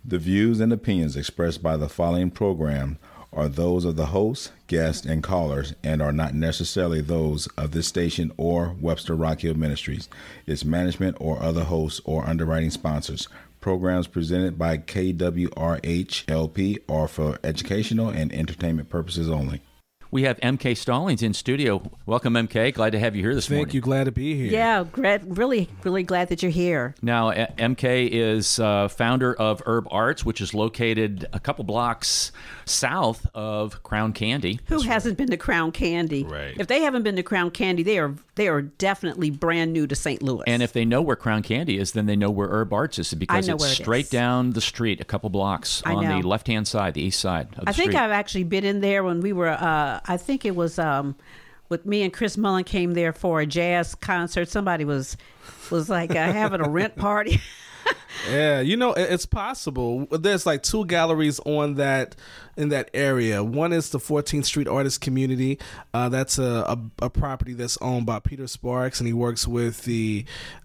The views and opinions expressed by the following program are those of the host, guests, and callers and are not necessarily those of this station or Webster Rock Hill Ministries, its management, or other hosts or underwriting sponsors. Programs presented by KWRH-LP are for educational and entertainment purposes only. We have MK Stallings in studio. Welcome, MK. Glad to have you here this morning. Thank you. Glad to be here. Yeah, really glad that you're here. Now, MK is founder of Herb Arts, which is located a couple blocks south of Crown Candy. Who hasn't been to Crown Candy? Right. If they haven't been to Crown Candy, they are definitely brand new to St. Louis. And if they know where Crown Candy is, then they know where Herb Arts is because I know it's where it straight is. down the street, a couple blocks on the left-hand side, the east side of the I think street. I've actually been in there when we were, I think it was with me and Chris Mullen came there for a jazz concert. Somebody was like having a rent party. Yeah, it's possible. There's like two galleries in that area. One is the 14th Street Artist Community. That's a property that's owned by Peter Sparks, and he works with it's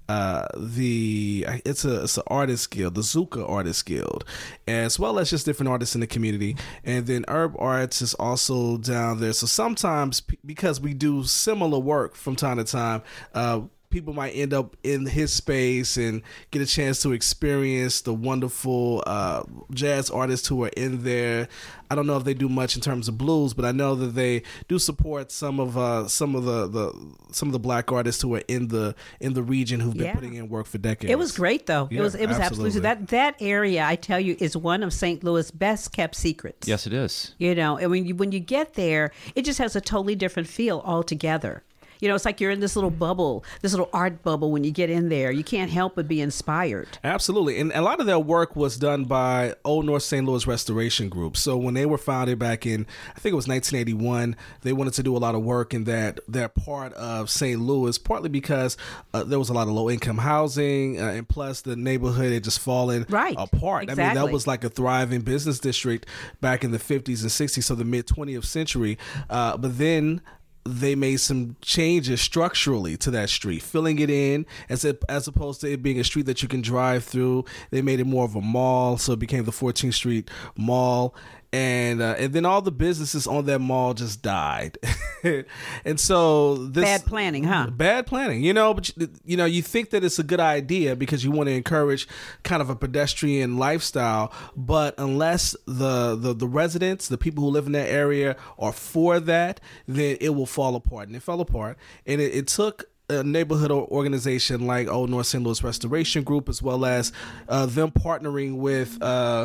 an artist guild, the Zuka Artist Guild, as well as just different artists in the community. And then Herb Arts is also down there. So sometimes, because we do similar work from time to time, people might end up in his space and get a chance to experience the wonderful jazz artists who are in there. I don't know if they do much in terms of blues, but I know that they do support some of the black artists who are in the region who've been putting in work for decades. It was great though. Yeah, it was absolutely that area. I tell you, is one of St. Louis' best kept secrets. Yes, it is. And when you get there, it just has a totally different feel altogether. It's like you're in this little bubble, this little art bubble when you get in there. You can't help but be inspired. Absolutely. And a lot of their work was done by Old North St. Louis Restoration Group. So when they were founded back in, I think it was 1981, they wanted to do a lot of work in that part of St. Louis, partly because there was a lot of low-income housing, and plus the neighborhood had just fallen apart. Exactly. I mean, that was like a thriving business district back in the 50s and 60s, so the mid-20th century. But then they made some changes structurally to that street, filling it in as opposed to it being a street that you can drive through. They made it more of a mall, so it became the 14th Street Mall. And then all the businesses on that mall just died. And so this bad planning, huh? Bad planning, but you think that it's a good idea because you want to encourage kind of a pedestrian lifestyle, but unless the residents, the people who live in that area are for that, then it will fall apart. And it fell apart. And it took a neighborhood organization like Old North St. Louis Restoration Group, as well as them partnering with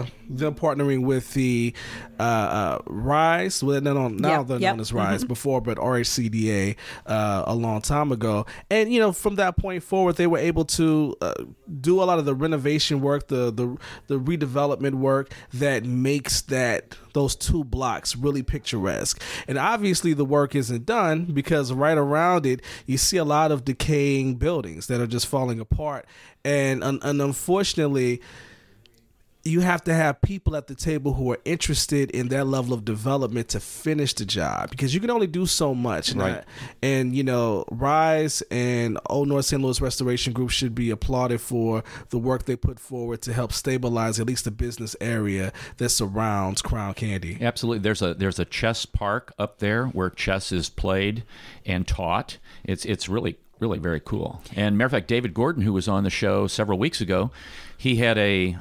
the RISE. Well, now they're known as RISE before, but RHCDA a long time ago. And from that point forward, they were able to do a lot of the renovation work, the redevelopment work that makes those two blocks really picturesque. And obviously the work isn't done because right around it you see a lot of decaying buildings that are just falling apart, and unfortunately you have to have people at the table who are interested in that level of development to finish the job, because you can only do so much. Right. And RISE and Old North St. Louis Restoration Group should be applauded for the work they put forward to help stabilize at least the business area that surrounds Crown Candy. Absolutely. There's a chess park up there where chess is played and taught. It's really very cool. And matter of fact, David Gordon, who was on the show several weeks ago, he had a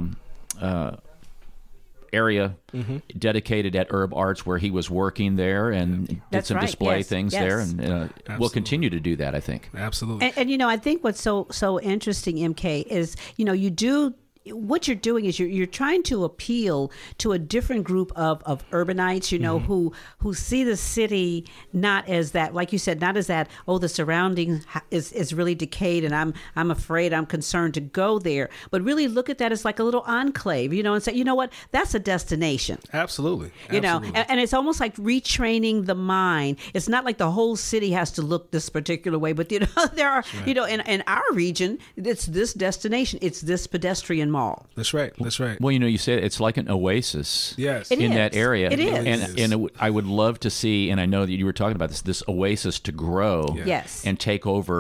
area dedicated at Herb Arts where he was working there and did some display things there, and we'll continue to do that, I think. Absolutely. And I think what's so interesting, MK, is you do. What you're doing is you're trying to appeal to a different group of urbanites, who see the city not as that, like you said, not as that, the surrounding is really decayed and I'm afraid, I'm concerned to go there, but really look at that as like a little enclave, and say, what, that's a destination. Absolutely. And it's almost like retraining the mind. It's not like the whole city has to look this particular way, but there are, in our region, it's this destination, it's this pedestrian mall. That's right. Well, you said it's like an oasis. Yes. In that area. It is. And I would love to see, and I know that you were talking about this oasis to grow Yes. and take over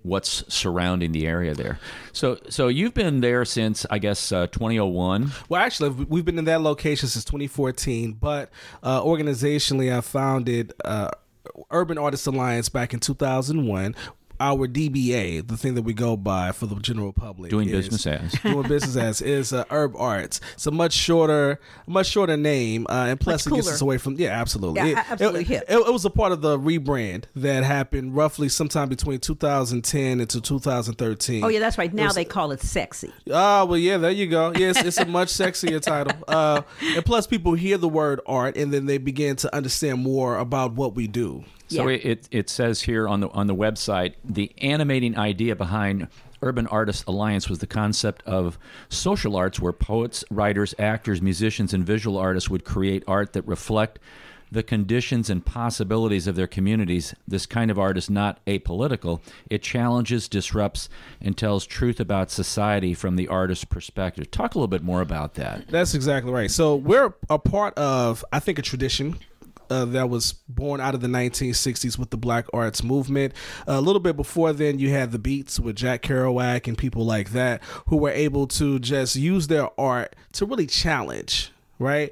what's surrounding the area there. So you've been there since, I guess, 2001. Well, actually, we've been in that location since 2014, but organizationally, I founded Urban Artists Alliance back in 2001. Our DBA, the thing that we go by for the general public, doing business as is Herb Arts. It's a much shorter name, and plus it gets us away from absolutely. Yeah, absolutely. It was a part of the rebrand that happened roughly sometime between 2010 and 2013. Oh yeah, that's right. Now they call it sexy. Oh well, yeah, there you go. Yes, it's a much sexier title. And plus, people hear the word art and then they begin to understand more about what we do. So it says here on the website, the animating idea behind Urban Artists Alliance was the concept of social arts where poets, writers, actors, musicians, and visual artists would create art that reflect the conditions and possibilities of their communities. This kind of art is not apolitical. It challenges, disrupts, and tells truth about society from the artist's perspective. Talk a little bit more about that. That's exactly right. So we're a part of, I think, a tradition that was born out of the 1960s with the Black Arts movement. A little bit before then, you had the Beats with Jack Kerouac and people like that who were able to just use their art to really challenge, right?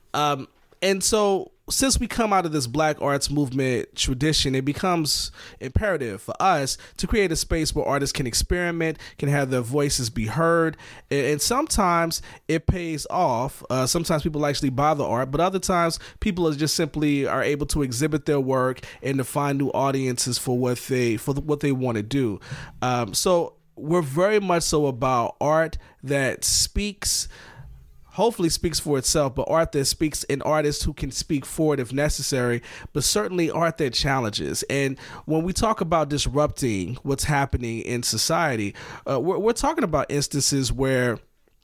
And so since we come out of this Black Arts movement tradition, it becomes imperative for us to create a space where artists can experiment, can have their voices be heard, and sometimes it pays off. Sometimes people actually buy the art, but other times people are just simply are able to exhibit their work and to find new audiences for what they want to do. So we're very much so about art that hopefully speaks for itself, but art that speaks, and artists who can speak for it if necessary, but certainly art that challenges. And when we talk about disrupting what's happening in society, we're talking about instances where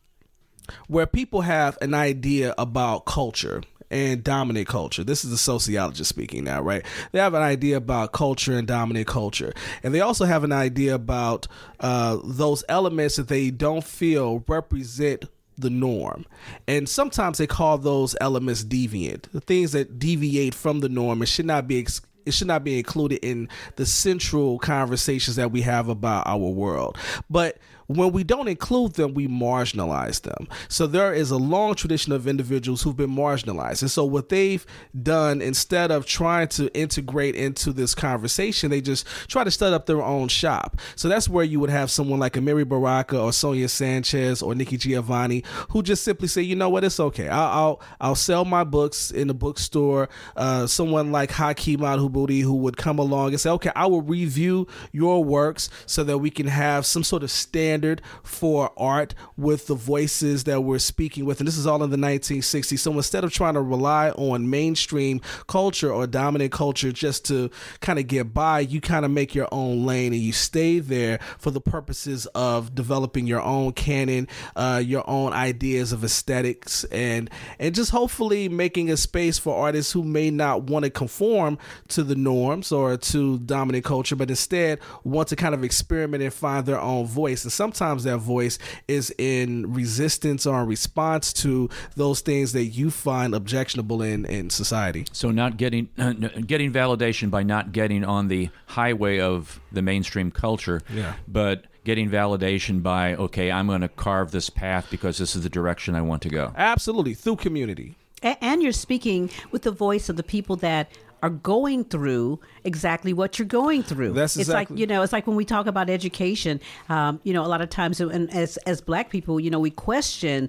people have an idea about culture and dominant culture. This is the sociologist speaking now, right? They have an idea about culture and dominant culture. And they also have an idea about those elements that they don't feel represent the norm. And sometimes they call those elements deviant, the things that deviate from the norm. It should not be included in the central conversations that we have about our world. But when we don't include them, we marginalize them. So there is a long tradition of individuals who've been marginalized. And so what they've done, instead of trying to integrate into this conversation, they just try to set up their own shop. So that's where you would have someone like Amiri Baraka or Sonia Sanchez or Nikki Giovanni who just simply say, you know what, it's okay. I'll sell my books in the bookstore. Someone like Hakeem Al-Hubudi who would come along and say, okay, I will review your works so that we can have some sort of standard for art with the voices that we're speaking with. And this is all in the 1960s. So instead of trying to rely on mainstream culture or dominant culture just to kind of get by, you kind of make your own lane and you stay there for the purposes of developing your own canon, your own ideas of aesthetics, and just hopefully making a space for artists who may not want to conform to the norms or to dominant culture, but instead want to kind of experiment and find their own voice. And sometimes that voice is in resistance or in response to those things that you find objectionable in society. So not getting validation by not getting on the highway of the mainstream culture, but getting validation by, okay, I'm going to carve this path because this is the direction I want to go. Absolutely, through community. And you're speaking with the voice of the people that are going through exactly what you're going through. That's exactly. It's like when we talk about education, a lot of times, and as Black people, we question,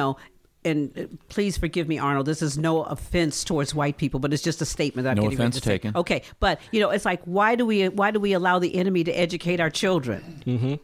and please forgive me, Arnold, this is no offense towards white people, but it's just a statement that I'm no getting ready offense to say. taken. Okay, but it's like, why do we allow the enemy to educate our children?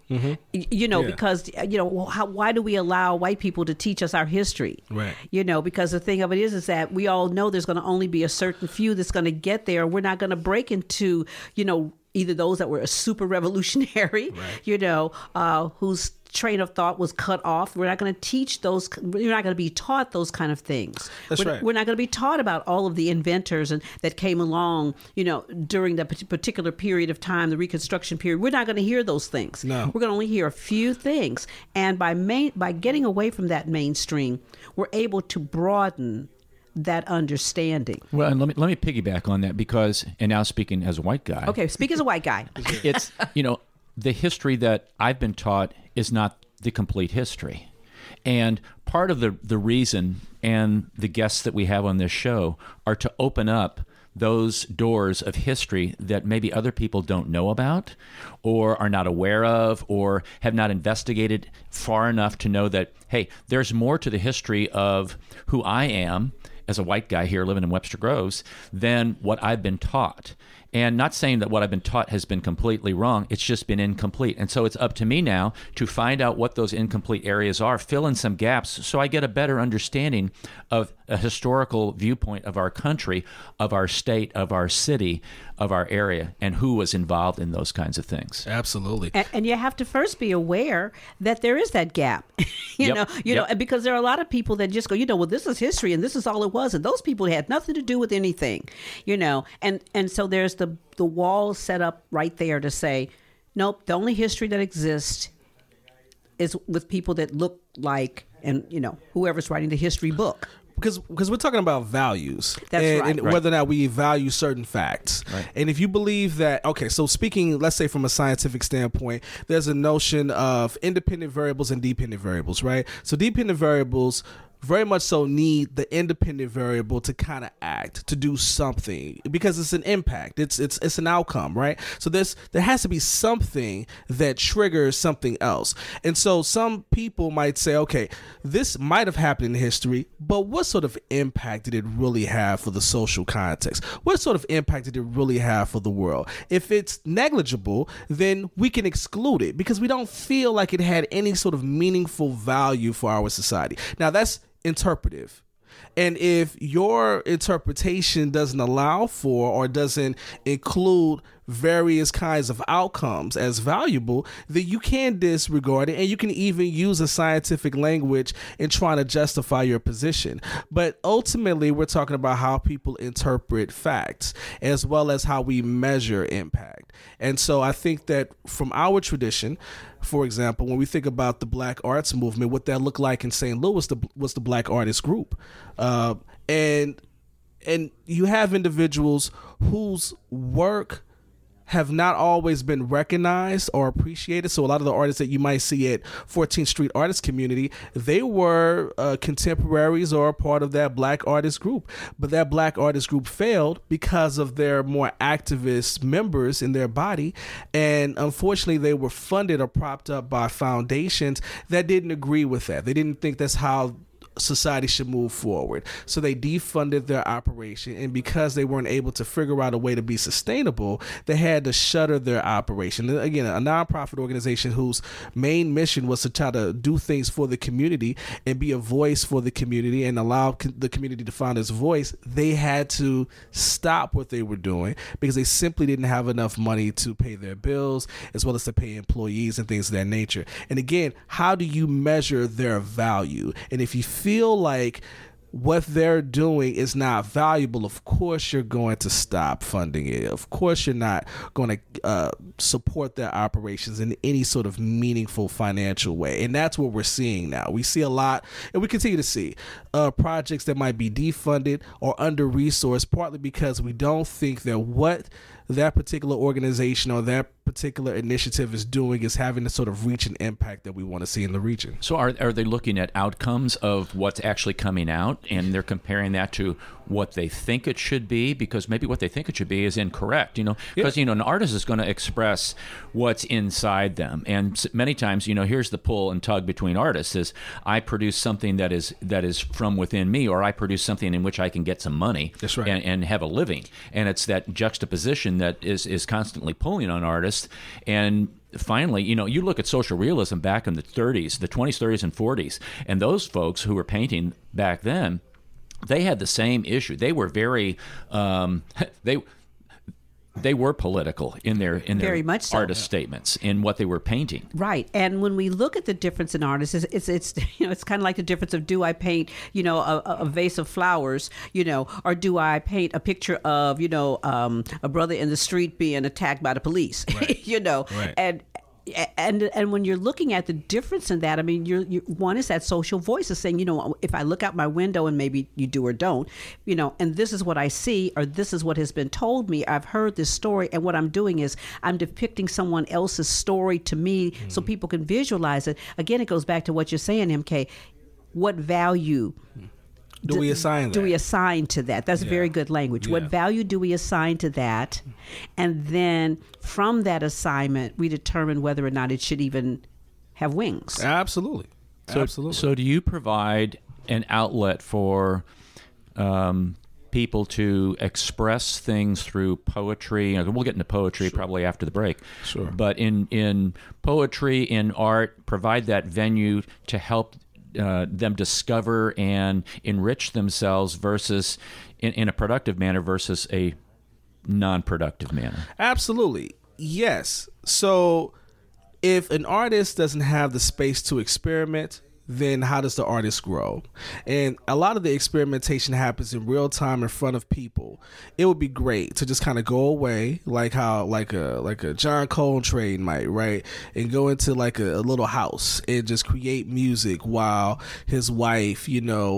Because why do we allow white people to teach us our history? Right. Because the thing of it is that we all know there's going to only be a certain few that's going to get there. We're not going to break into either those that were a super revolutionary, right, whose train of thought was cut off. We're not going to teach those. You're not going to be taught those kind of things. That's right. We're not going to be taught about all of the inventors that came along, during that particular period of time, the Reconstruction period. We're not going to hear those things. No. We're going to only hear a few things. And by getting away from that mainstream, we're able to broaden that understanding. Well, and let me piggyback on that because, and now speaking as a white guy. Okay, speak as a white guy. It's, the history that I've been taught is not the complete history. And part of the reason, and the guests that we have on this show, are to open up those doors of history that maybe other people don't know about, or are not aware of, or have not investigated far enough to know that, hey, there's more to the history of who I am as a white guy here living in Webster Groves than what I've been taught. And not saying that what I've been taught has been completely wrong, it's just been incomplete. And so it's up to me now to find out what those incomplete areas are, fill in some gaps, so I get a better understanding of a historical viewpoint of our country, of our state, of our city, of our area, and who was involved in those kinds of things. Absolutely. And you have to first be aware that there is that gap. you know, because there are a lot of people that just go, well, this is history and this is all it was. And those people had nothing to do with anything, and so there's the wall set up right there to say, nope, the only history that exists is with people that look like, and whoever's writing the history book. Because we're talking about values. That's and whether or not we value certain facts. Right. And if you believe that, okay, so speaking, let's say from a scientific standpoint, there's a notion of independent variables and dependent variables, right? So dependent variables very much so need the independent variable to kind of act, to do something, because it's an impact. It's an outcome, right? So there has to be something that triggers something else. And so some people might say, okay, this might have happened in history, but what sort of impact did it really have for the social context? What sort of impact did it really have for the world? If it's negligible, then we can exclude it because we don't feel like it had any sort of meaningful value for our society. Now, that's interpretive. And if your interpretation doesn't allow for or doesn't include various kinds of outcomes as valuable, then you can disregard it, and you can even use a scientific language in trying to justify your position. But ultimately, we're talking about how people interpret facts as well as how we measure impact. And so I think that from our tradition, for example, when we think about the Black Arts Movement, what that looked like in St. Louis was the Black Artist Group. And you have individuals whose work have not always been recognized or appreciated. So a lot of the artists that you might see at 14th Street Artist Community, they were contemporaries or a part of that Black Artist Group. But that Black Artist Group failed because of their more activist members in their body. And unfortunately, they were funded or propped up by foundations that didn't agree with that. They didn't think that's how society should move forward. So they defunded their operation, and because they weren't able to figure out a way to be sustainable, they had to shutter their operation. And again, a nonprofit organization whose main mission was to try to do things for the community and be a voice for the community and allow the community to find its voice, they had to stop what they were doing because they simply didn't have enough money to pay their bills as well as to pay employees and things of that nature. And again, how do you measure their value? And if you feel like what they're doing is not valuable, of course you're going to stop funding it. Of course you're not going to support their operations in any sort of meaningful financial way. And that's what we're seeing now. We see a lot, and we continue to see projects that might be defunded or under-resourced, partly because we don't think that what that particular organization or that particular initiative is doing is having the sort of reach and impact that we want to see in the region. So are they looking at outcomes of what's actually coming out, and they're comparing that to what they think it should be? Because maybe what they think it should be is incorrect, because an artist is going to express what's inside them. And many times, here's the pull and tug between artists is I produce something that is from within me, or I produce something in which I can get some money. That's right. and have a living. And it's that juxtaposition that is constantly pulling on artists. And finally, you look at social realism back in the 30s, the 20s, 30s, and 40s, and those folks who were painting back then, they had the same issue. They were very, they were political in their very much so. Artist statements in what they were painting. Right. And when we look at the difference in artists, it's kind of like the difference of, do I paint, a vase of flowers, or do I paint a picture of, a brother in the street being attacked by the police, right. Right. and when you're looking at the difference in that, I mean, you're one is that social voice is saying, if I look out my window, and maybe you do or don't, and this is what I see, or this is what has been told me. I've heard this story, and what I'm doing is I'm depicting someone else's story to me, so people can visualize it. Again, it goes back to what you're saying, MK. What value do we assign to that? That's very good language. What value do we assign to that? And then from that assignment, we determine whether or not it should even have wings. Absolutely. Absolutely. So do you provide an outlet for people to express things through poetry? We'll get into poetry probably after the break. Sure. But in poetry, in art, provide that venue to help them discover and enrich themselves versus in a productive manner versus a non-productive manner. Absolutely. Yes. So if an artist doesn't have the space to experiment, then how does the artist grow? And a lot of the experimentation happens in real time in front of people. It would be great to just kind of go away, like how like a John Coltrane might, right? And go into like a little house and just create music while his wife,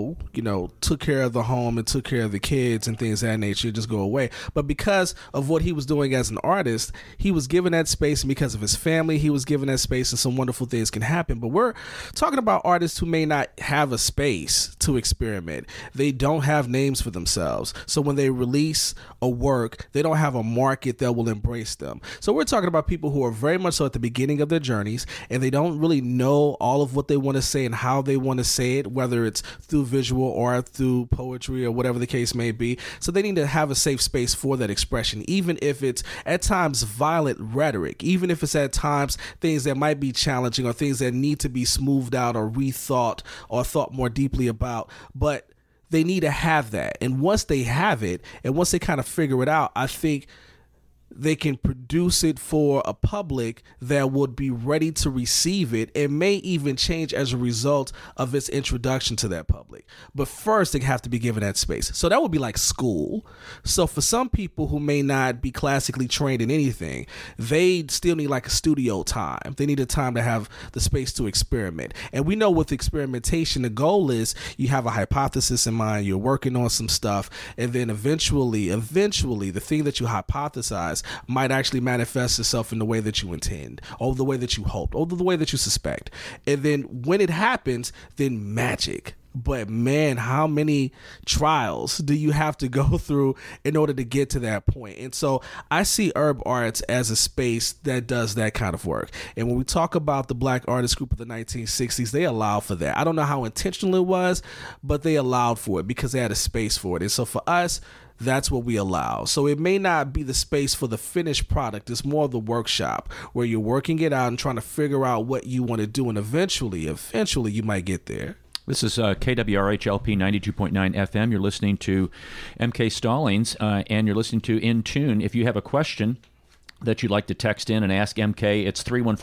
took care of the home and took care of the kids and things of that nature, just go away. But because of what he was doing as an artist, he was given that space, and because of his family, he was given that space, and some wonderful things can happen. But we're talking about artists who may not have a space to experiment. They don't have names for themselves. So when they release a work, they don't have a market that will embrace them. So we're talking about people who are very much so at the beginning of their journeys, and they don't really know all of what they want to say and how they want to say it, whether it's through visual or through poetry or whatever the case may be. So they need to have a safe space for that expression, even if it's at times violent rhetoric, even if it's at times things that might be challenging or things that need to be smoothed out or rethought or thought more deeply about, but they need to have that. And once they have it, and once they kind of figure it out, I think they can produce it for a public that would be ready to receive it and may even change as a result of its introduction to that public. But first, they have to be given that space. So that would be like school. So for some people who may not be classically trained in anything, they still need like a studio time. They need a time to have the space to experiment. And we know with experimentation, the goal is you have a hypothesis in mind, you're working on some stuff, and then eventually, the thing that you hypothesize might actually manifest itself in the way that you intend, or the way that you hoped, or the way that you suspect. And then when it happens, then magic. But man, how many trials do you have to go through in order to get to that point? And so I see Herb Arts as a space that does that kind of work. And when we talk about the Black artist group of the 1960s, they allowed for that. I don't know how intentional it was, but they allowed for it because they had a space for it. And so for us, that's what we allow. So it may not be the space for the finished product. It's more of the workshop where you're working it out and trying to figure out what you want to do. And eventually you might get there. This is KWRH-LP 92.9 FM. You're listening to MK Stallings, and you're listening to In Tune. If you have a question that you'd like to text in and ask MK, it's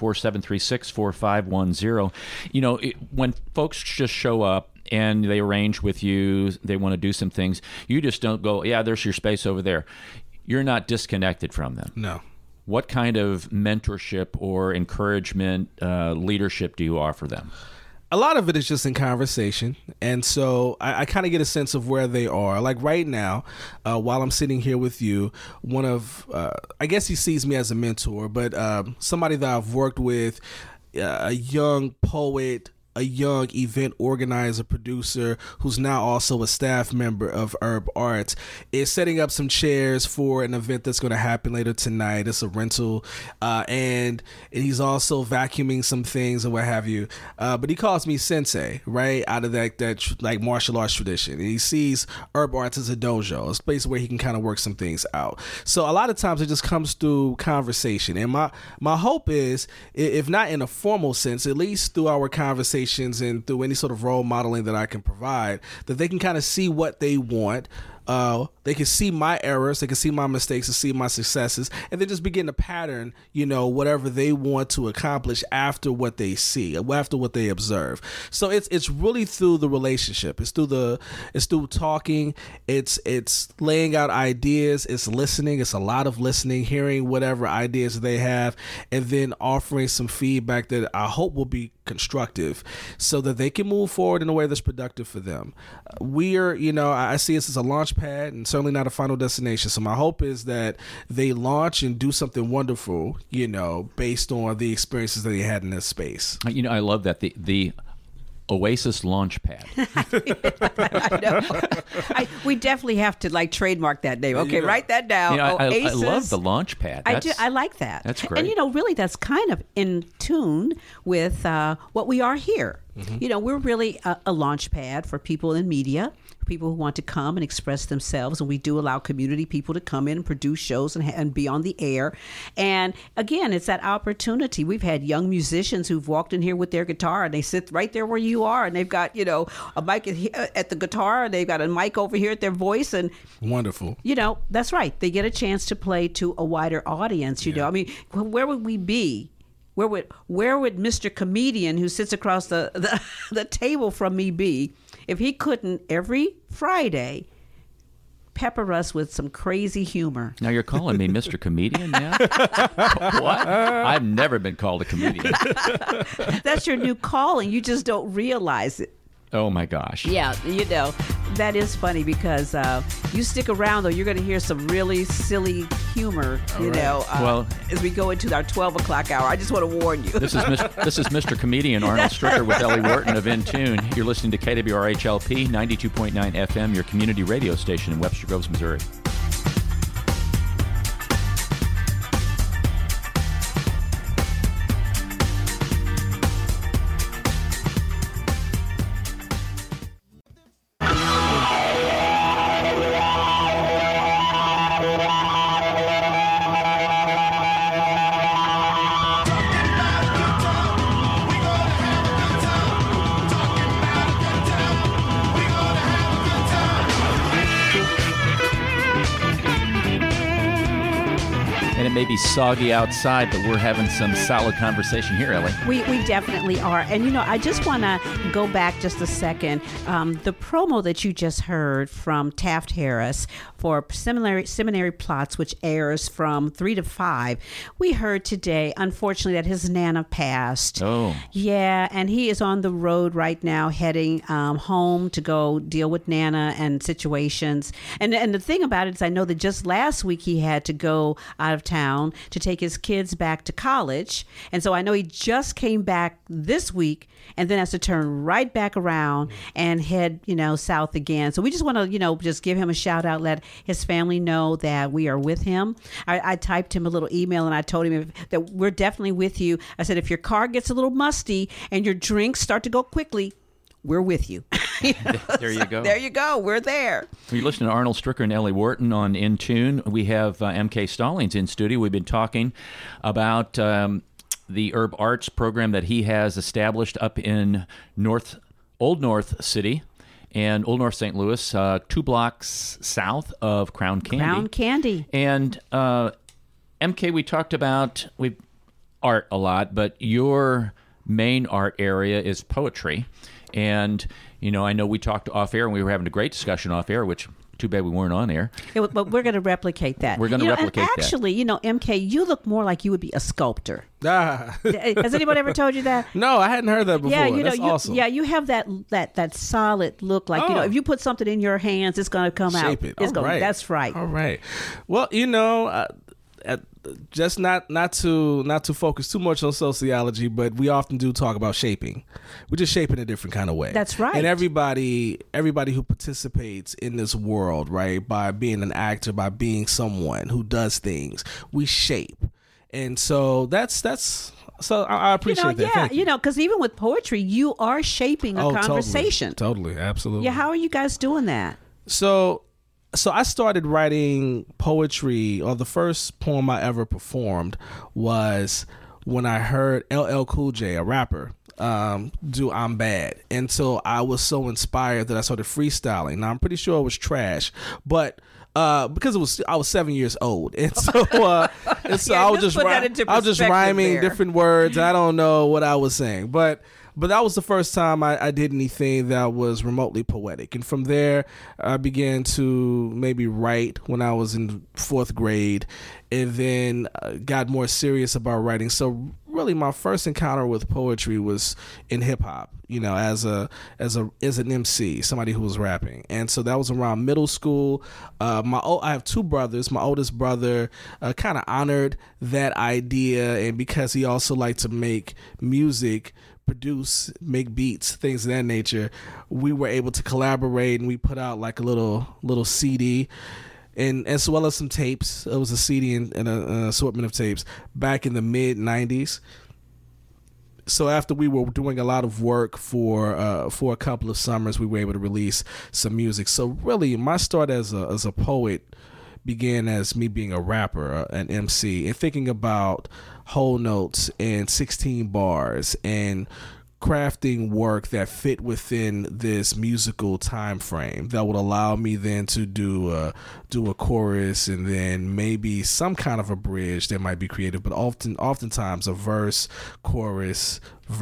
314-736-4510. When folks just show up and they arrange with you, they want to do some things, you just don't go, yeah, there's your space over there. You're not disconnected from them. No. What kind of mentorship or encouragement, leadership do you offer them? A lot of it is just in conversation. And so I kind of get a sense of where they are. Like right now, while I'm sitting here with you, one of, I guess he sees me as a mentor, but somebody that I've worked with, a young poet, a young event organizer, producer, who's now also a staff member of Herb Arts, is setting up some chairs for an event that's going to happen later tonight. It's a rental, and he's also vacuuming some things and what have you. But he calls me sensei, right, out of that like martial arts tradition. And he sees Herb Arts as a dojo, a place where he can kind of work some things out. So a lot of times it just comes through conversation. And my hope is, if not in a formal sense, at least through our conversation and through any sort of role modeling that I can provide, that they can kind of see what they want, they can see my errors, they can see my mistakes, and see my successes, and then just begin to pattern, whatever they want to accomplish after what they see, after what they observe. So it's really through the relationship. It's through talking. It's laying out ideas. It's listening. It's a lot of listening, hearing whatever ideas they have, and then offering some feedback that I hope will be constructive so that they can move forward in a way that's productive for them. I see this as a launch pad and certainly not a final destination. So my hope is that they launch and do something wonderful, based on the experiences that they had in this space. I love that. The Oasis Launchpad. I know. We definitely have to trademark that name. Okay, write that down. I love the Launchpad. I do. I like that. That's great. And really, that's kind of in tune with what we are here. Mm-hmm. We're really a launch pad for people in media, people who want to come and express themselves, and we do allow community people to come in and produce shows and be on the air. And again, it's that opportunity. We've had young musicians who've walked in here with their guitar, and they sit right there where you are, and they've got a mic at the guitar, and they've got a mic over here at their voice, and wonderful. That's right. They get a chance to play to a wider audience. I mean, where would we be? Where would Mr. Comedian, who sits across the table from me, be if he couldn't every Friday pepper us with some crazy humor? Now you're calling me Mr. Comedian now? What? I've never been called a comedian. That's your new calling. You just don't realize it. Oh my gosh. Yeah, that is funny because you stick around, though, you're going to hear some really silly humor, as we go into our 12 o'clock hour. I just want to warn you. This is Mr. Comedian Arnold Stricker with Ellie Wharton of In Tune. You're listening to KWRH-LP 92.9 FM, your community radio station in Webster Groves, Missouri. May be soggy outside, but we're having some solid conversation here, Ellie. We definitely are. And, I just want to go back just a second. The promo that you just heard from Taft Harris for Seminary Plots, which airs from 3 to 5, we heard today, unfortunately, that his Nana passed. Oh. Yeah, and he is on the road right now heading home to go deal with Nana and situations. And the thing about it is I know that just last week he had to go out of town to take his kids back to college. And so I know he just came back this week and then has to turn right back around and head, south again. So we just want to, just give him a shout out, let his family know that we are with him. I typed him a little email and I told him that we're definitely with you. I said, if your car gets a little musty and your drinks start to go quickly, we're with you. There you go. There you go. We're there. You're listening to Arnold Stricker and Ellie Wharton on In Tune. We have MK Stallings in studio. We've been talking about the Herb Arts program that he has established up in Old North City and Old North St. Louis, 2 blocks south of Crown Candy. Crown Candy. And MK, we talked about art a lot, but your main art area is poetry. And, I know we talked off air and we were having a great discussion off air, which too bad we weren't on air. Yeah, but we're going to replicate that. We're going to replicate and actually, that. MK, you look more like you would be a sculptor. Has anyone ever told you that? No, I hadn't heard that before. Yeah, That's awesome. Yeah, you have that solid look. Like, if you put something in your hands, it's going to come out. Shape it. It's right. That's right. All right. Well, just not to focus too much on sociology, but we often do talk about shaping. We just shape in a different kind of way. That's right. And everybody who participates in this world, right, by being an actor, by being someone who does things, we shape. And so so I appreciate that. Yeah, Thank you. Because even with poetry, you are shaping a conversation. Totally, absolutely. Yeah, how are you guys doing that? So I started writing poetry, or the first poem I ever performed was when I heard LL Cool J, a rapper, do I'm Bad. And so I was so inspired that I started freestyling. Now I'm pretty sure it was trash, but because I was 7 years old, and so I was just rhyming different words. I don't know what I was saying, but that was the first time I did anything that was remotely poetic. And from there, I began to maybe write when I was in 4th grade, and then got more serious about writing. So really, my first encounter with poetry was in hip hop. As an MC, somebody who was rapping. And so that was around middle school. I have 2 brothers. My oldest brother kind of honored that idea, and because he also liked to make music, produce, make beats, things of that nature, we were able to collaborate, and we put out like a little CD, and as well as some tapes. It was a CD and an assortment of tapes back in the mid 90s. So after we were doing a lot of work for a couple of summers, we were able to release some music. So really, my start as a poet began as me being a rapper, an MC, and thinking about whole notes and 16 bars and crafting work that fit within this musical time frame that would allow me then to do a chorus, and then maybe some kind of a bridge that might be creative, but oftentimes a verse, chorus,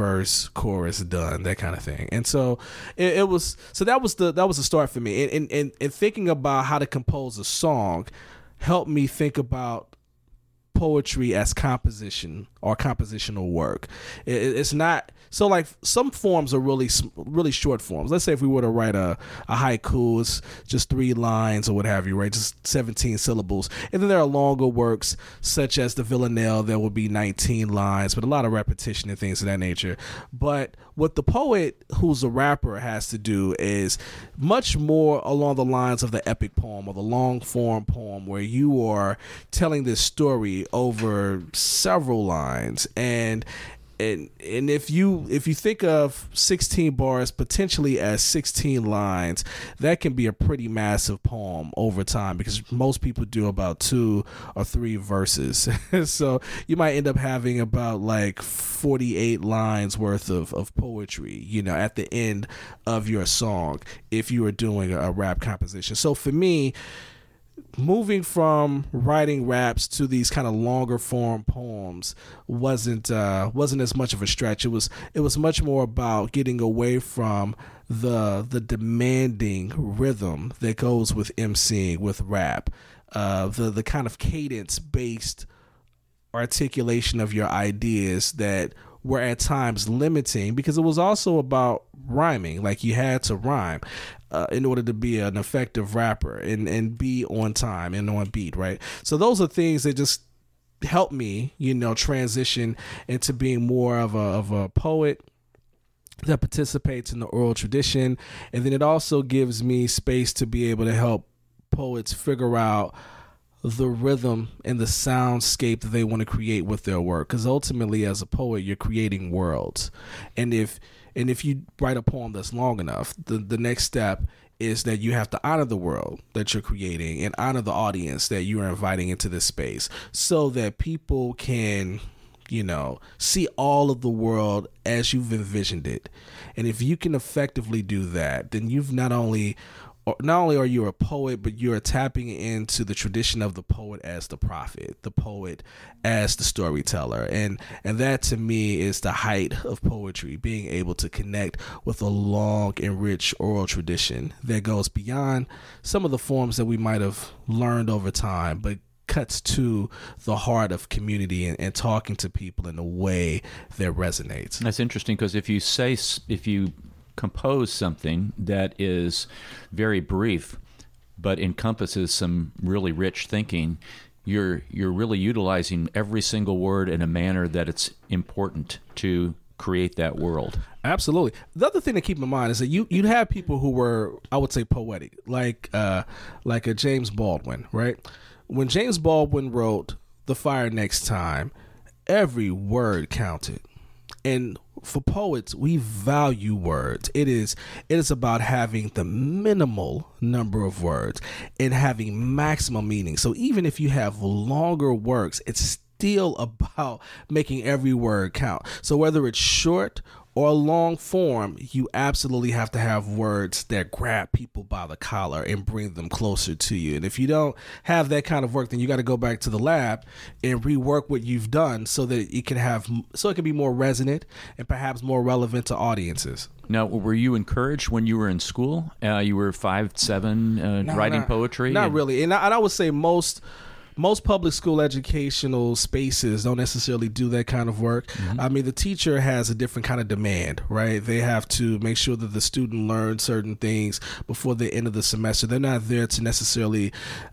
done, that kind of thing. And so that was the start for me. And thinking about how to compose a song helped me think about poetry as composition or compositional work. It's not so, like, some forms are really short forms. Let's say if we were to write a haiku, it's just 3 lines or what have you, right? Just 17 syllables. And then there are longer works such as the Villanelle that would be 19 lines, but a lot of repetition and things of that nature. But what the poet who's a rapper has to do is much more along the lines of the epic poem or the long form poem, where you are telling this story over several lines. And if you think of 16 bars potentially as 16 lines, that can be a pretty massive poem over time, because most people do about 2 or 3 verses. So you might end up having about like 48 lines worth of poetry, at the end of your song, if you are doing a rap composition. So for me, moving from writing raps to these kind of longer form poems wasn't as much of a stretch. It was much more about getting away from the demanding rhythm that goes with emceeing, with rap, the kind of cadence based articulation of your ideas that were at times limiting, because it was also about rhyming. Like, you had to rhyme in order to be an effective rapper and be on time and on beat, right? So those are things that just helped me, transition into being more of a poet that participates in the oral tradition. And then it also gives me space to be able to help poets figure out the rhythm and the soundscape that they want to create with their work, because ultimately, as a poet, you're creating worlds. And if you write a poem that's long enough, the next step is that you have to honor the world that you're creating and honor the audience that you are inviting into this space, so that people can, see all of the world as you've envisioned it. And if you can effectively do that, then you've not only are you a poet, but you're tapping into the tradition of the poet as the prophet, the poet as the storyteller. And that, to me, is the height of poetry, being able to connect with a long and rich oral tradition that goes beyond some of the forms that we might have learned over time, but cuts to the heart of community and talking to people in a way that resonates. That's interesting, because if you compose something that is very brief but encompasses some really rich thinking, you're really utilizing every single word in a manner that it's important to create that world. Absolutely. The other thing to keep in mind is that you'd have people who were, I would say, poetic, like a James Baldwin, right? When James Baldwin wrote The Fire Next Time, every word counted. And for poets, we value words. It is about having the minimal number of words and having maximum meaning. So even if you have longer works, it's still about making every word count. So whether it's short or long form, you absolutely have to have words that grab people by the collar and bring them closer to you. And if you don't have that kind of work, then you got to go back to the lab and rework what you've done so that it can be more resonant and perhaps more relevant to audiences. Now, were you encouraged when you were in school? You were 5'7", writing poetry? Not really. And I would say most public school educational spaces don't necessarily do that kind of work. Mm-hmm. I mean, the teacher has a different kind of demand, right? They have to make sure that the student learns certain things before the end of the semester. They're not there to necessarily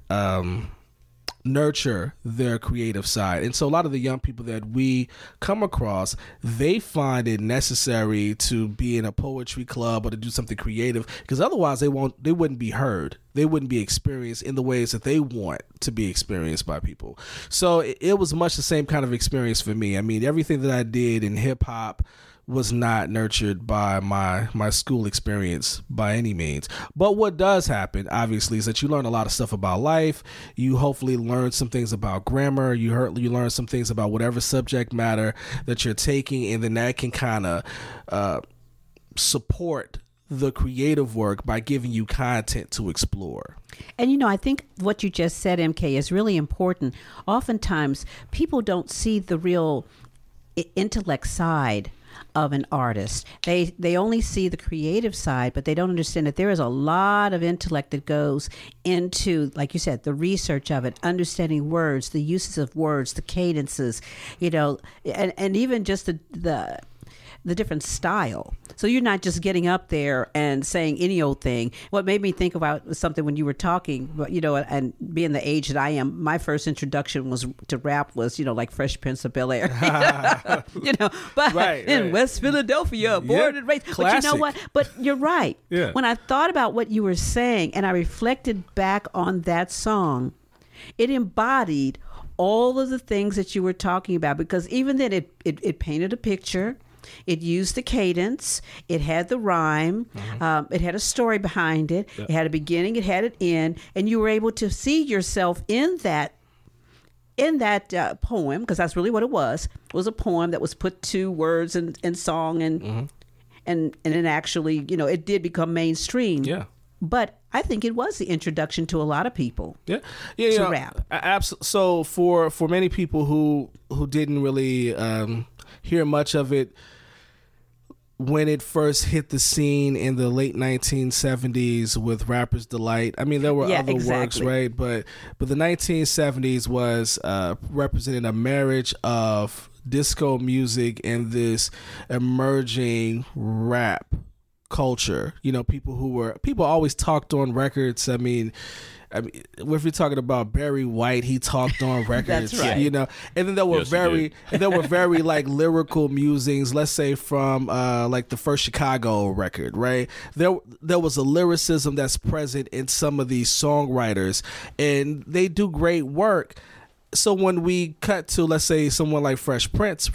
nurture their creative side. And so a lot of the young people that we come across, they find it necessary to be in a poetry club or to do something creative, because otherwise they wouldn't be heard. They wouldn't be experienced in the ways that they want to be experienced by people. So it was much the same kind of experience for me. I mean, everything that I did in hip hop was not nurtured by my school experience by any means. But what does happen, obviously, is that you learn a lot of stuff about life. You hopefully learn some things about grammar. You learn some things about whatever subject matter that you're taking, and then that can kind of support the creative work by giving you content to explore. And, I think what you just said, MK, is really important. Oftentimes, people don't see the real intellect side of an artist. They only see the creative side, but they don't understand that there is a lot of intellect that goes into, like you said, the research of it, understanding words, the uses of words, the cadences, and even just the different style. So you're not just getting up there and saying any old thing. What made me think about something when you were talking, and being the age that I am, my first introduction to rap was, like Fresh Prince of Bel-Air. But right. in West Philadelphia, born and raised. Classic. But you know what? But you're right. Yeah. When I thought about what you were saying and I reflected back on that song, it embodied all of the things that you were talking about, because even then it painted a picture. It used the cadence. It had the rhyme. Mm-hmm. It had a story behind it. Yep. It had a beginning. It had an end. And you were able to see yourself in that poem, because that's really what it was. It was a poem that was put to words and song, and mm-hmm. and it actually, it did become mainstream. Yeah. But I think it was the introduction to a lot of people. Yeah, to rap. So for many people who didn't really hear much of it when it first hit the scene in the late 1970s with Rapper's Delight. I mean, there were other works, right? But the 1970s was representing a marriage of disco music and this emerging rap culture. People always talked on records. I mean, if you're talking about Barry White, he talked on records. That's right. And then there were very like lyrical musings. Let's say from like the first Chicago record, right? There was a lyricism that's present in some of these songwriters, and they do great work. So when we cut to, let's say, someone like Fresh Prince,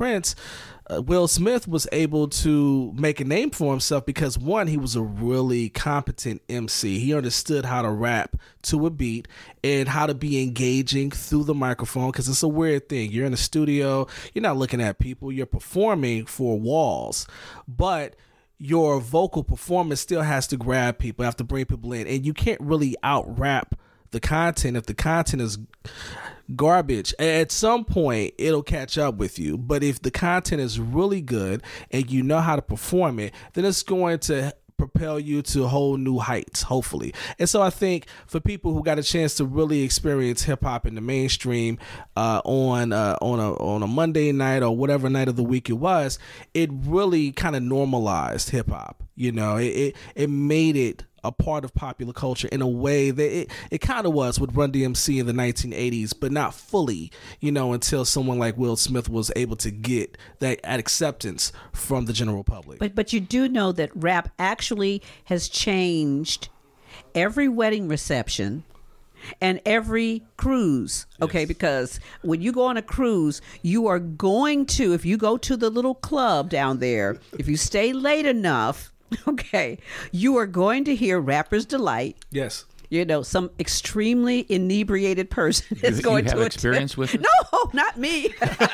Will Smith was able to make a name for himself because, one, he was a really competent MC. He understood how to rap to a beat and how to be engaging through the microphone, because it's a weird thing. You're in a studio, you're not looking at people, you're performing for walls, but your vocal performance still has to grab people, have to bring people in, and you can't really out-rap the content if the content is garbage. At some point it'll catch up with you, but if the content is really good and you know how to perform it, then it's going to propel you to whole new heights, hopefully. And so I think for people who got a chance to really experience hip-hop in the mainstream on a Monday night or whatever night of the week it was, it really kind of normalized hip-hop. It made it a part of popular culture in a way that it kind of was with Run DMC in the 1980s, but not fully, until someone like Will Smith was able to get that acceptance from the general public. But you do know that rap actually has changed every wedding reception and every cruise. Okay, yes. Because when you go on a cruise, you are going to, if you go to the little club down there, if you stay late enough, okay, you are going to hear Rapper's Delight. Yes. some extremely inebriated person is going you have to experience with it? No, not me.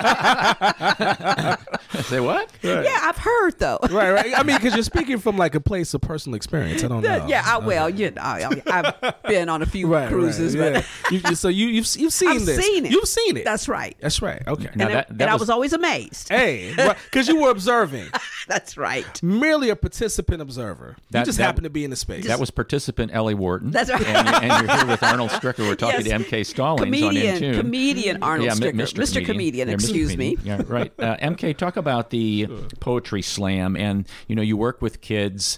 Say what? Right. Yeah, I've heard though. Right. I mean, because you're speaking from like a place of personal experience. I don't know. Yeah, I've been on a few cruises, right. but So you've seen I've this. seen it. You've seen it. That's right. That's right. Okay. Now And I was always amazed. Hey, because you were observing. That's right. Merely a participant observer. You just happened to be in the space. That was participant Ellie Wharton. That's right. And you're here with Arnold Stricker. We're talking Yes. to MK Stallings on Intune. Comedian Arnold Stricker. Mr. Comedian, Yeah, Mr. excuse me. Yeah, right. MK, talk about the Poetry Slam, and you work with kids.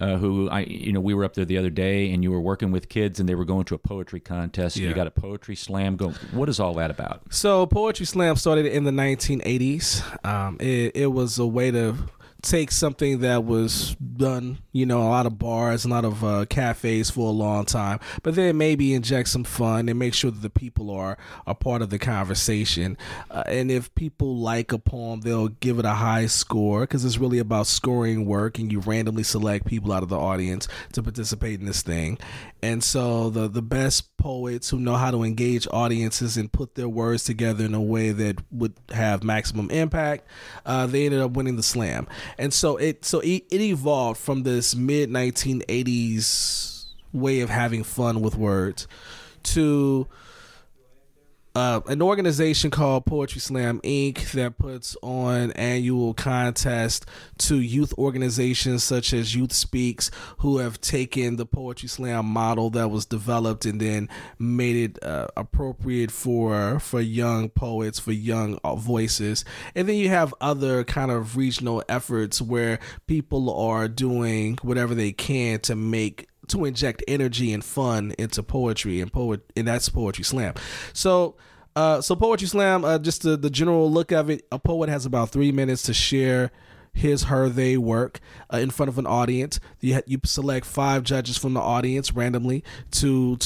We were up there the other day, and you were working with kids, and they were going to a poetry contest. And you got a Poetry Slam going. What is all that about? So Poetry Slam started in the 1980s. It was a way to take something that was done, a lot of bars, a lot of cafes for a long time, but then maybe inject some fun and make sure that the people are a part of the conversation. And if people like a poem, they'll give it a high score, because it's really about scoring work, and you randomly select people out of the audience to participate in this thing. And so the best poets who know how to engage audiences and put their words together in a way that would have maximum impact, they ended up winning the slam. And so it evolved from this mid-1980s way of having fun with words to an organization called Poetry Slam Inc. that puts on annual contests to youth organizations such as Youth Speaks, who have taken the Poetry Slam model that was developed and then made it appropriate for young poets, for young voices. And then you have other kind of regional efforts where people are doing whatever they can to inject energy and fun into poetry, and that's Poetry Slam. So Poetry Slam, just the general look of it, a poet has about 3 minutes to share his, her, they work in front of an audience. You select 5 judges from the audience randomly to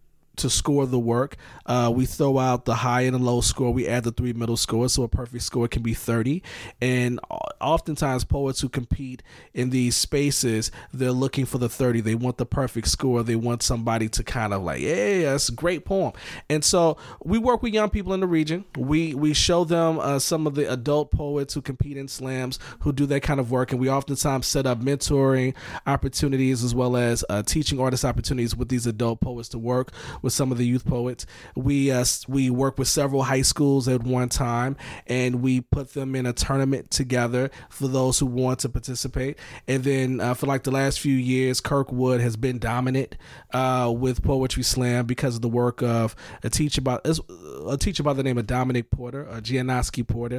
score the work. We throw out the high and the low score. We add the 3 middle scores, so a perfect score can be 30. And oftentimes poets who compete in these spaces, they're looking for the 30. They want the perfect score. They want somebody to kind of like, hey, that's a great poem. And so we work with young people in the region. We show them some of the adult poets who compete in slams, who do that kind of work. And we oftentimes set up mentoring opportunities as well as teaching artist opportunities with these adult poets to work with some of the youth poets. We work with several high schools at one time, and we put them in a tournament together for those who want to participate. And then for like the last few years, Kirkwood has been dominant with Poetry Slam because of the work of a teacher by the name of Dominic Porter, Giannoski Porter,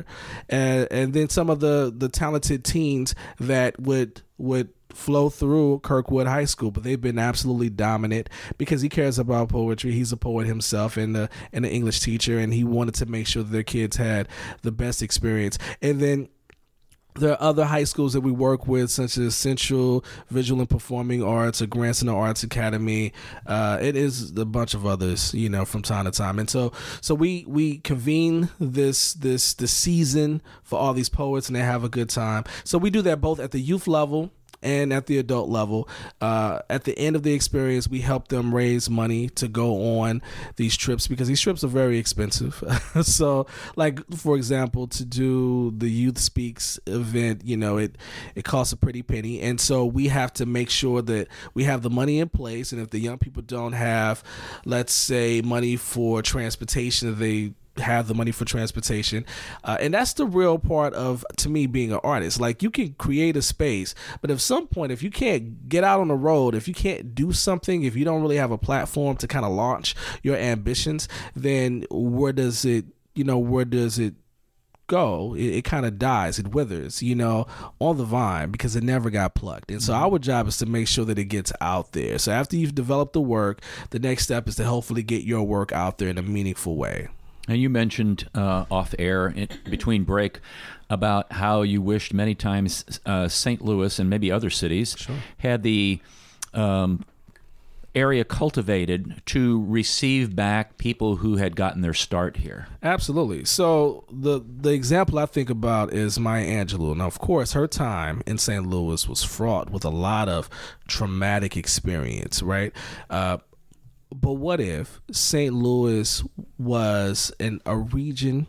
and then some of the talented teens that would flow through Kirkwood High School, but they've been absolutely dominant because he cares about poetry. He's a poet himself and an English teacher, and he wanted to make sure that their kids had the best experience. And then there are other high schools that we work with, such as Central Visual and Performing Arts or Grand Center Arts Academy. It is a bunch of others, from time to time. And so we convene this season for all these poets, and they have a good time. So we do that both at the youth level and at the adult level. At the end of the experience, we help them raise money to go on these trips, because these trips are very expensive. So, like, for example, to do the Youth Speaks event, it costs a pretty penny. And so we have to make sure that we have the money in place. And if the young people don't have, let's say, money for transportation, they have the money for transportation. And that's the real part of, to me, being an artist. Like, you can create a space, but at some point, if you can't get out on the road, if you can't do something, if you don't really have a platform to kind of launch your ambitions, then where does it go? It kind of dies, it withers, on the vine, because it never got plucked. And so our job is to make sure that it gets out there. So after you've developed the work, the next step is to hopefully get your work out there in a meaningful way. And you mentioned off air between break about how you wished many times St. Louis and maybe other cities had the area cultivated to receive back people who had gotten their start here. Absolutely. So the example I think about is Maya Angelou. Now, of course, her time in St. Louis was fraught with a lot of traumatic experience, right? But what if St. Louis was a region,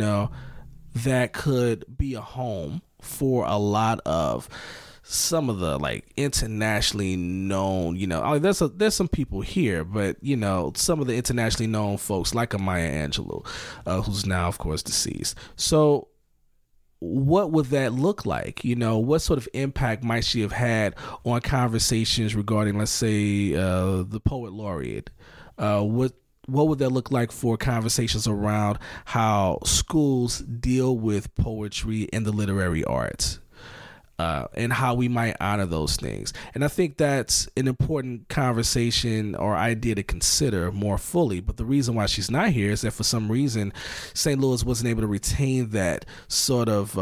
that could be a home for a lot of some of the like internationally known, there's some people here, but some of the internationally known folks like Maya Angelou, who's now of course deceased. So what would that look like? What sort of impact might she have had on conversations regarding, let's say, the poet laureate? What would that look like for conversations around how schools deal with poetry and the literary arts? And how we might honor those things. And I think that's an important conversation or idea to consider more fully. But the reason why she's not here is that for some reason, St. Louis wasn't able to retain that sort of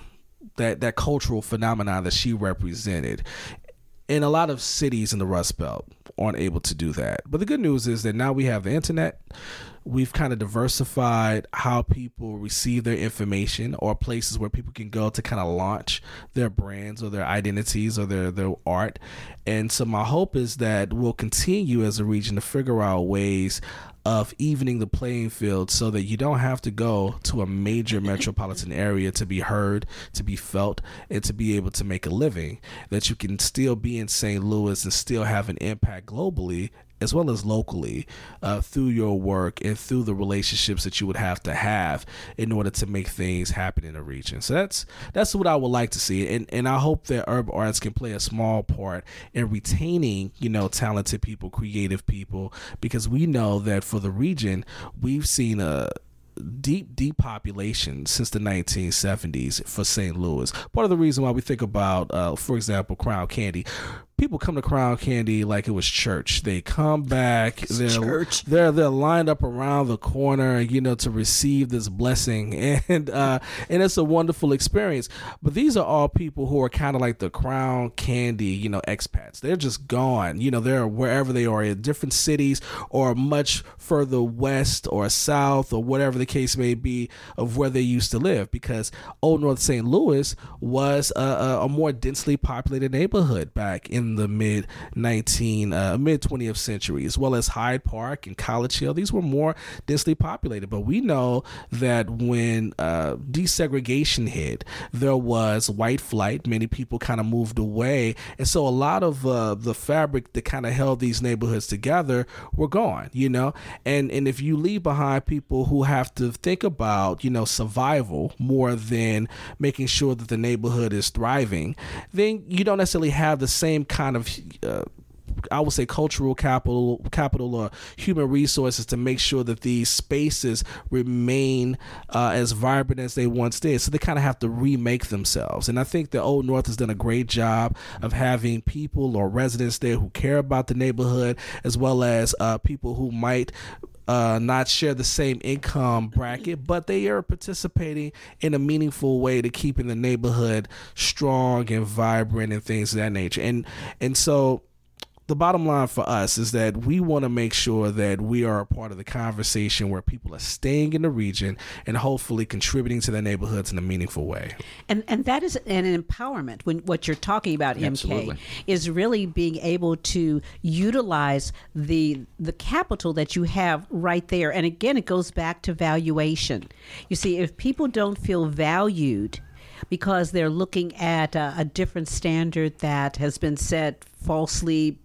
that cultural phenomenon that she represented. And a lot of cities in the Rust Belt aren't able to do that. But the good news is that now we have the internet. We've kind of diversified how people receive their information, or places where people can go to kind of launch their brands or their identities or their art. And so my hope is that we'll continue as a region to figure out ways of evening the playing field so that you don't have to go to a major metropolitan area to be heard, to be felt, and to be able to make a living, that you can still be in St. Louis and still have an impact globally as well as locally through your work and through the relationships that you would have to have in order to make things happen in a region. So that's what I would like to see. And I hope that urban arts can play a small part in retaining, talented people, creative people, because we know that for the region, we've seen a deep depopulation since the 1970s for St. Louis. Part of the reason why we think about, for example, Crown Candy. People come to Crown Candy like it was church. They come back. They're lined up around the corner, to receive this blessing, and it's a wonderful experience. But these are all people who are kind of like the Crown Candy, expats. They're just gone. They're wherever they are in different cities or much further west or south or whatever the case may be of where they used to live, because Old North St. Louis was a more densely populated neighborhood back in the mid 20th century, as well as Hyde Park and College Hill. These were more densely populated. But we know that when desegregation hit, there was white flight. Many people kind of moved away. And so a lot of the fabric that kind of held these neighborhoods together were gone, And if you leave behind people who have to think about, survival more than making sure that the neighborhood is thriving, then you don't necessarily have the same kind of I would say cultural capital or human resources to make sure that these spaces remain as vibrant as they once did. So they kind of have to remake themselves. And I think the Old North has done a great job of having people or residents there who care about the neighborhood, as well as people who might not share the same income bracket, but they are participating in a meaningful way to keeping the neighborhood strong and vibrant and things of that nature. And so the bottom line for us is that we want to make sure that we are a part of the conversation where people are staying in the region and hopefully contributing to their neighborhoods in a meaningful way. And that is an empowerment. When what you're talking about, Absolutely. MK, is really being able to utilize the capital that you have right there. And again, it goes back to valuation. You see, if people don't feel valued because they're looking at a different standard that has been set falsely,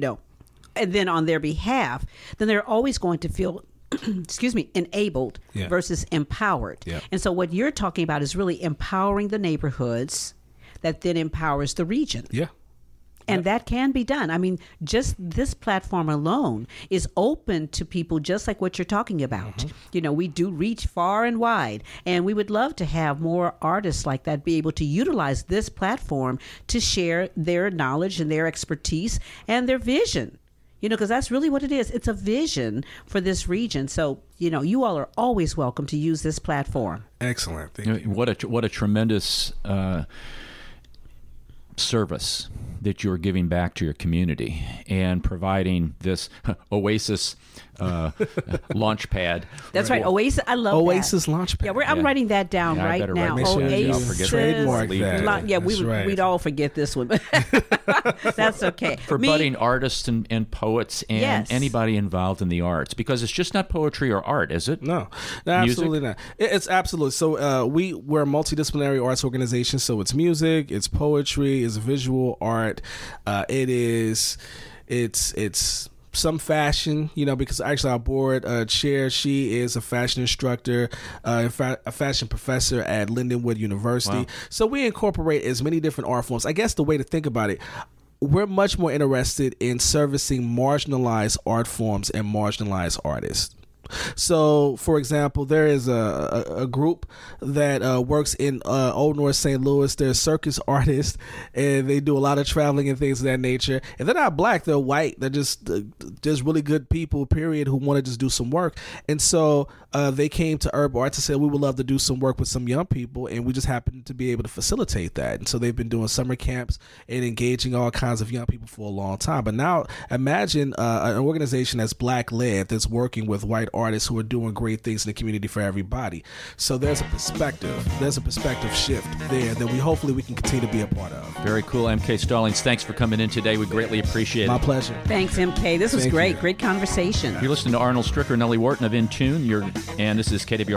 and then on their behalf, then they're always going to feel enabled versus empowered. Yeah. And so what you're talking about is really empowering the neighborhoods that then empowers the region. Yeah. And that can be done. I mean, just this platform alone is open to people just like what you're talking about. Mm-hmm. We do reach far and wide, and we would love to have more artists like that be able to utilize this platform to share their knowledge and their expertise and their vision. Because that's really what it is. It's a vision for this region. So, you all are always welcome to use this platform. Excellent. Thank you. What a tremendous service that you're giving back to your community and providing this Oasis launch pad. That's right. Oasis. I love Oasis launch pad. Yeah, I'm writing that down right now. Oasis. Trademark that. Yeah, we'd all forget this one. That's okay. For budding artists and poets and anybody involved in the arts, because it's just not poetry or art, is it? No, absolutely not. It's absolutely. So we're a multidisciplinary arts organization. So it's music, it's poetry, it's visual art. It's some fashion, because actually our board chair, she is a fashion instructor, a fashion professor at Lindenwood University. Wow. So we incorporate as many different art forms. I guess the way to think about it, we're much more interested in servicing marginalized art forms and marginalized artists. So, for example, there is a group that works in Old North St. Louis. They're circus artists, and they do a lot of traveling and things of that nature. And they're not black; they're white. They're just really good people, period, who want to just do some work. And so they came to Urban Arts and said, we would love to do some work with some young people, and we just happened to be able to facilitate that. And so they've been doing summer camps and engaging all kinds of young people for a long time. But now imagine an organization that's black-led that's working with white artists who are doing great things in the community for everybody. So there's a perspective shift there that hopefully we can continue to be a part of. Very cool. MK Stallings, thanks for coming in today. We greatly appreciate it. My pleasure. Thanks, MK. This was great. Great conversation. You're listening to Arnold Stricker and Nellie Wharton of In Tune, and this is KWR